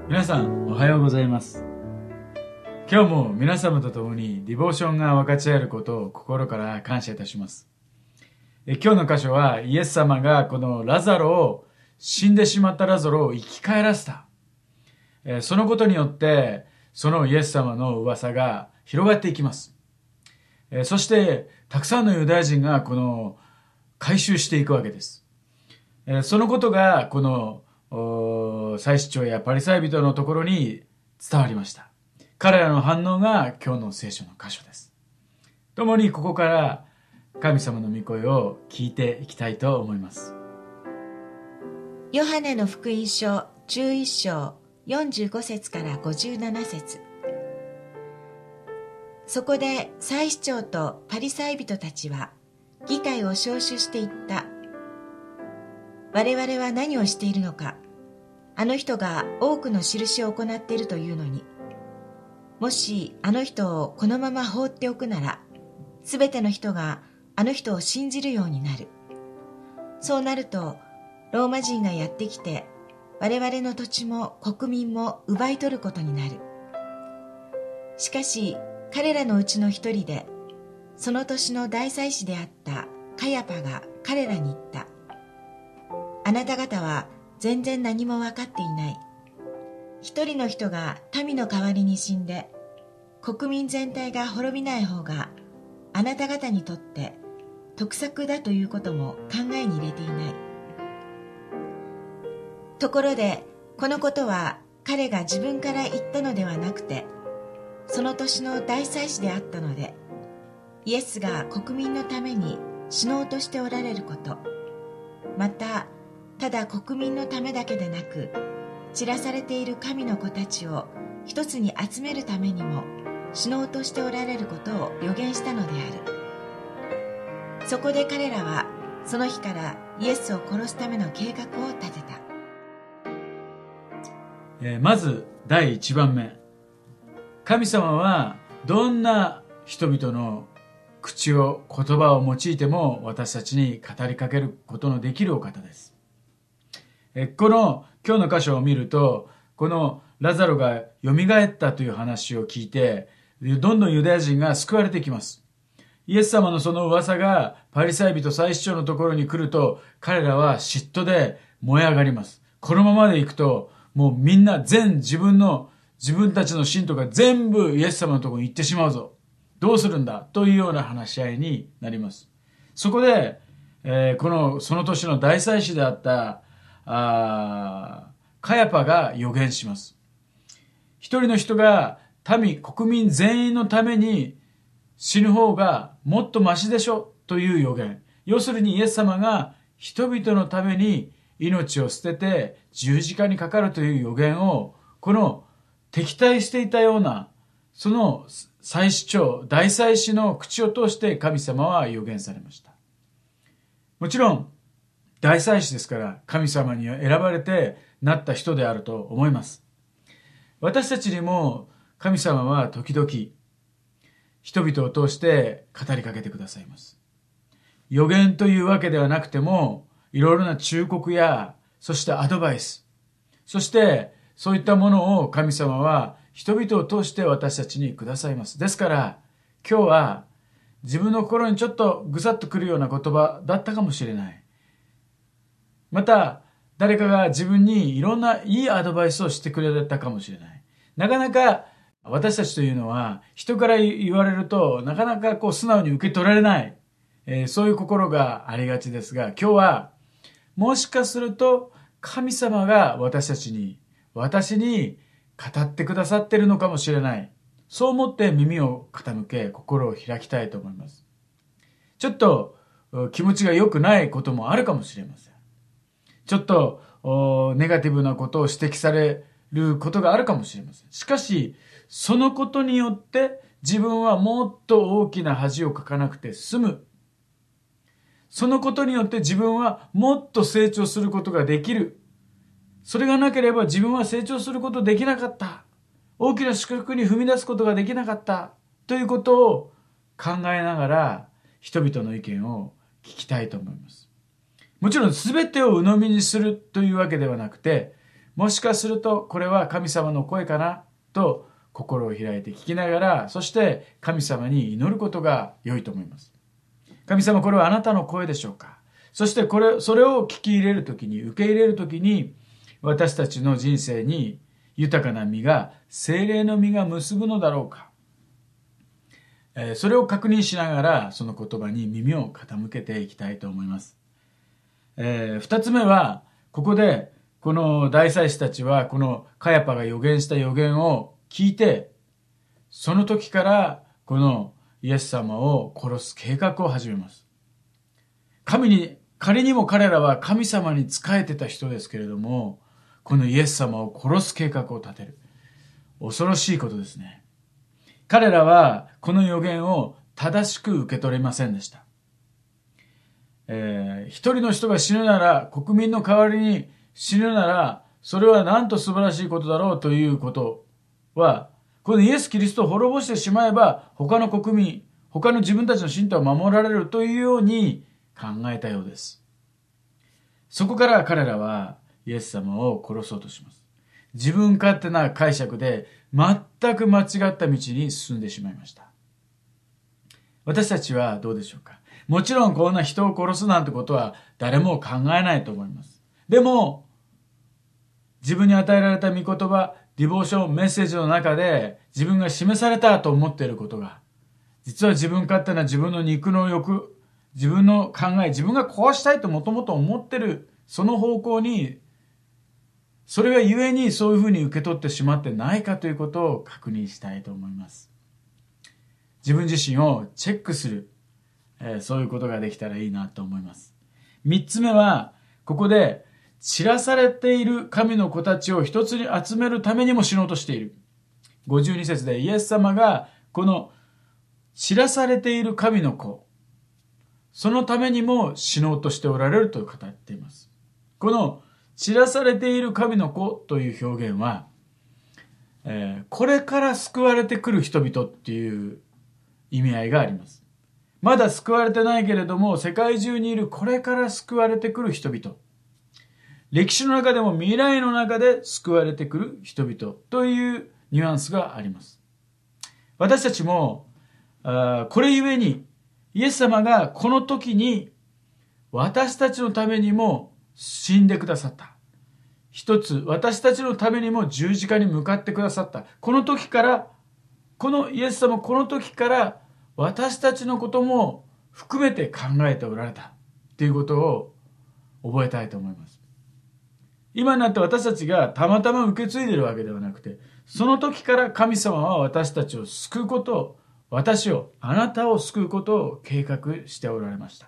皆さんおはようございます。今日も皆様と共にディボーションが分かち合えることを心から感謝いたします。今日の箇所はイエス様がこの死んでしまったラザロを生き返らせた。そのことによってそのイエス様の噂が広がっていきます。そしてたくさんのユダヤ人がこの改宗していくわけです。そのことがこの祭司長やパリサイ人のところに伝わりました。彼らの反応が今日の聖書の箇所です。共にここから神様の御声を聞いていきたいと思います。 ヨハネの福音書11章45節から57節。そこで祭司長とパリサイ人たちは議会を招集していった。我々は何をしているのか。あの人が多くの印を行っているというのに、もしあの人をこのまま放っておくなら、すべての人があの人を信じるようになる。そうなると、ローマ人がやってきて、我々の土地も国民も奪い取ることになる。しかし、彼らのうちの一人で、その年の大祭司であったカヤパが彼らに言った。あなた方は全然何も分かっていない。一人の人が民の代わりに死んで、国民全体が滅びない方があなた方にとって得策だということも考えに入れていない。ところで、このことは彼が自分から言ったのではなくて、その年の大祭司であったので、イエスが国民のために死のうとしておられること、また、ただ国民のためだけでなく、散らされている神の子たちを一つに集めるためにも死のうとしておられることを予言したのである。そこで彼らはその日からイエスを殺すための計画を立てた。 まず第1番目。神様はどんな人々の言葉を用いても私たちに語りかけることのできるお方です。この今日の箇所を見ると、このラザロが蘇ったという話を聞いて、どんどんユダヤ人が救われてきます。イエス様のその噂がパリサイ人祭司長のところに来ると、彼らは嫉妬で燃え上がります。このままでいくと、もうみんな自分たちの信徒が全部イエス様のところに行ってしまうぞ。どうするんだというような話し合いになります。そこで、その年の大祭司であったカヤパが予言します。一人の人が国民全員のために死ぬ方がもっとマシでしょという予言。要するにイエス様が人々のために命を捨てて十字架にかかるという予言を、この敵対していたようなその祭司長、大祭司の口を通して神様は予言されました。もちろん大祭司ですから神様に選ばれてなった人であると思います。私たちにも神様は時々人々を通して語りかけてくださいます。予言というわけではなくても、いろいろな忠告や、そしてアドバイス、そしてそういったものを神様は人々を通して私たちにくださいます。ですから今日は自分の心にちょっとぐさっとくるような言葉だったかもしれない。また、誰かが自分にいろんないいアドバイスをしてくれたかもしれない。なかなか私たちというのは人から言われるとなかなか素直に受け取られない、そういう心がありがちですが、今日はもしかすると神様が私に語ってくださっているのかもしれない。そう思って耳を傾け心を開きたいと思います。ちょっと気持ちが良くないこともあるかもしれません。ちょっとネガティブなことを指摘されることがあるかもしれません。しかし、そのことによって自分はもっと大きな恥をかかなくて済む。そのことによって自分はもっと成長することができる。それがなければ自分は成長することできなかった。大きな祝福に踏み出すことができなかった。ということを考えながら人々の意見を聞きたいと思います。もちろん全てを鵜呑みにするというわけではなくて、 もしかするとこれは神様の声かなと心を開いて聞きながら、そして神様に祈ることが良いと思います。神様、これはあなたの声でしょうか。そしてそれを聞き入れるときに、受け入れるときに、私たちの人生に豊かな実が、聖霊の実が結ぶのだろうか。それを確認しながら、その言葉に耳を傾けていきたいと思います。二つ目は、ここで、この大祭司たちは、このカヤパが予言した予言を聞いて、その時から、このイエス様を殺す計画を始めます。仮にも彼らは神様に仕えてた人ですけれども、このイエス様を殺す計画を立てる。恐ろしいことですね。彼らはこの予言を正しく受け取れませんでした。一人の人が死ぬなら、国民の代わりに死ぬなら、それはなんと素晴らしいことだろうということは、このイエス・キリストを滅ぼしてしまえば、他の国民、他の自分たちの信徒は守られるというように考えたようです。そこから彼らはイエス様を殺そうとします。自分勝手な解釈で全く間違った道に進んでしまいました。私たちはどうでしょうか。もちろんこんな人を殺すなんてことは誰も考えないと思います。でも、自分に与えられた御言葉、ディボーションメッセージの中で自分が示されたと思っていることが、実は自分勝手な自分の肉の欲、自分の考え、自分がこうしたいともともと思ってる、その方向に、それがゆえにそういうふうに受け取ってしまってないかということを確認したいと思います。自分自身をチェックする、そういうことができたらいいなと思います。三つ目は、ここで散らされている神の子たちを一つに集めるためにも死のうとしている。52節でイエス様がこの散らされている神の子、そのためにも死のうとしておられると語っています。この散らされている神の子という表現は、これから救われてくる人々っていう意味合いがあります。まだ救われてないけれども、世界中にいるこれから救われてくる人々。歴史の中でも未来の中で救われてくる人々というニュアンスがあります。私たちも、これゆえに、イエス様がこの時に私たちのためにも死んでくださった。一つ、私たちのためにも十字架に向かってくださった。この時から、このイエス様この時から私たちのことも含めて考えておられたということを覚えたいと思います。今になって私たちがたまたま受け継いでいるわけではなくて、その時から神様は私たちを救うことを、私を、あなたを救うことを計画しておられました。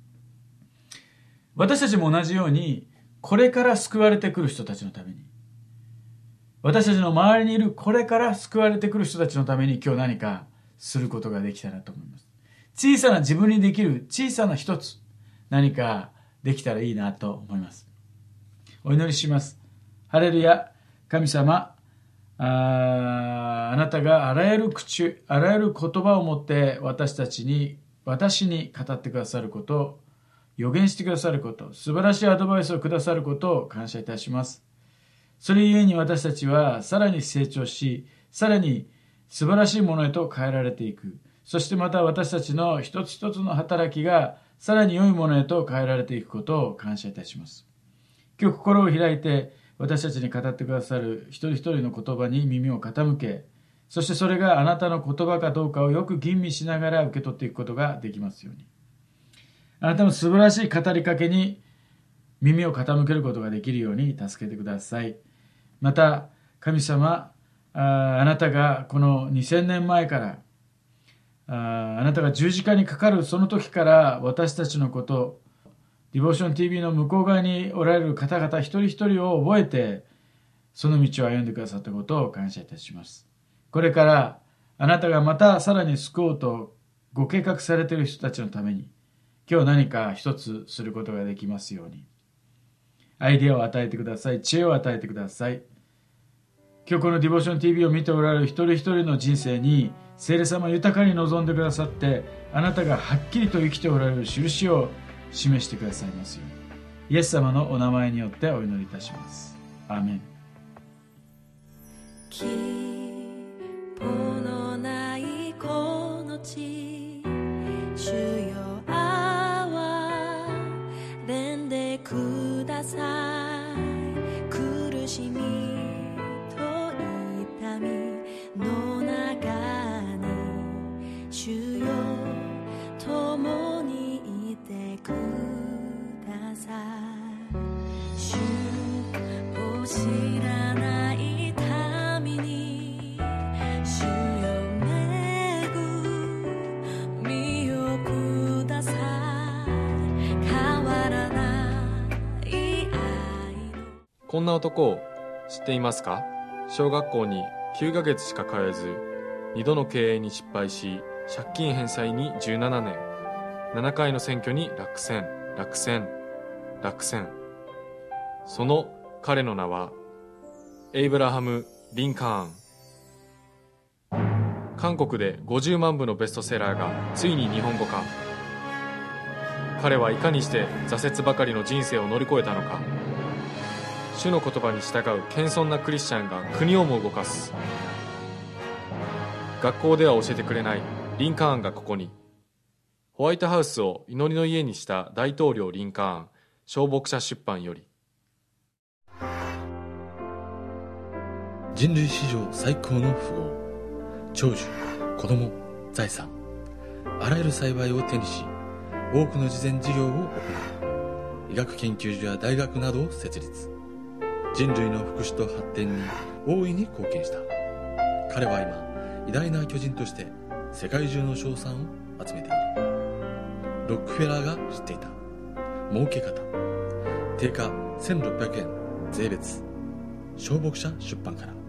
私たちも同じように、これから救われてくる人たちのために、私たちの周りにいるこれから救われてくる人たちのために今日何かすることができたらと思います。小さな自分にできる小さな一つ、何かできたらいいなと思います。お祈りします。ハレルヤ、神様、あなたがあらゆる口、あらゆる言葉を持って私に語ってくださること、予言してくださること、素晴らしいアドバイスをくださることを感謝いたします。それゆえに私たちはさらに成長し、さらに素晴らしいものへと変えられていく。そしてまた私たちの一つ一つの働きがさらに良いものへと変えられていくことを感謝いたします。今日心を開いて私たちに語ってくださる一人一人の言葉に耳を傾け、そしてそれがあなたの言葉かどうかをよく吟味しながら受け取っていくことができますように。あなたの素晴らしい語りかけに耳を傾けることができるように助けてください。また神様、あなたがこの2000年前からあなたが十字架にかかるその時から私たちのこと、ディボーション TV の向こう側におられる方々一人一人を覚えてその道を歩んでくださったことを感謝いたします。これからあなたがまたさらに救おうとご計画されている人たちのために今日何か一つすることができますようにアイデアを与えてください。知恵を与えてください。今日このディボーション TV を見ておられる一人一人の人生に聖霊様豊かに望んでくださってあなたがはっきりと生きておられる印を示してくださいますようにイエス様のお名前によってお祈りいたします。アーメン。 希望のないこの地、主よ憐れんでください。苦しみと痛みの中に主よ共にいてください。主を知らない民に主よ恵みをください。変わらない愛の。 こんな男を知っていますか？小学校に9ヶ月しか通えず、2度の経営に失敗し、借金返済に17年、7回の選挙に落選。その彼の名はエイブラハム・リンカーン。韓国で50万部のベストセラーがついに日本語化。彼はいかにして挫折ばかりの人生を乗り越えたのか。主の言葉に従う謙遜なクリスチャンが国をも動かす。学校では教えてくれないリンカーンがここに。ホワイトハウスを祈りの家にした大統領リンカーン、小牧者出版より。 人類史上最高の富豪、長寿、子供、財産、あらゆる幸いを手にし、多くの慈善事業を行う。医学研究所や大学などを設立。人類の福祉と発展に大いに貢献した。彼は今、偉大な巨人として世界中の称賛を集めている。ロックフェラーが知っていた儲け方。定価1600円税別。小牧者出版から。